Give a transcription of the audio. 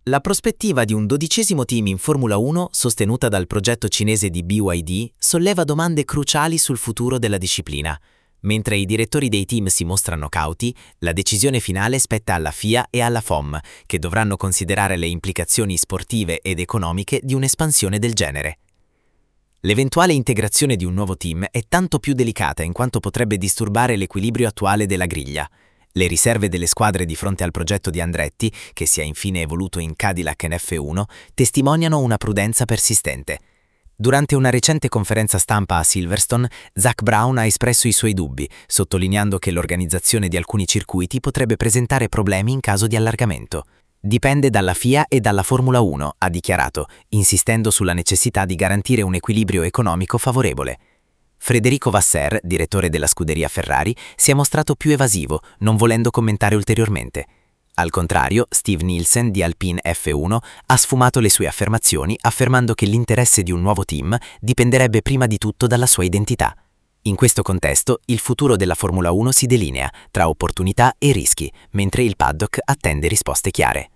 La prospettiva di un 12° team in Formula 1, sostenuta dal progetto cinese di BYD, solleva domande cruciali sul futuro della disciplina. Mentre i direttori dei team si mostrano cauti, la decisione finale spetta alla FIA e alla FOM, che dovranno considerare le implicazioni sportive ed economiche di un'espansione del genere. L'eventuale integrazione di un nuovo team è tanto più delicata in quanto potrebbe disturbare l'equilibrio attuale della griglia. Le riserve delle squadre di fronte al progetto di Andretti, che si è infine evoluto in Cadillac in F1, testimoniano una prudenza persistente. Durante una recente conferenza stampa a Silverstone, Zak Brown ha espresso i suoi dubbi, sottolineando che l'organizzazione di alcuni circuiti potrebbe presentare problemi in caso di allargamento. Dipende dalla FIA e dalla Formula 1, ha dichiarato, insistendo sulla necessità di garantire un equilibrio economico favorevole. Federico Vasser, direttore della scuderia Ferrari, si è mostrato più evasivo, non volendo commentare ulteriormente. Al contrario, Steve Nielsen di Alpine F1 ha sfumato le sue affermazioni affermando che l'interesse di un nuovo team dipenderebbe prima di tutto dalla sua identità. In questo contesto, il futuro della Formula 1 si delinea tra opportunità e rischi, mentre il paddock attende risposte chiare.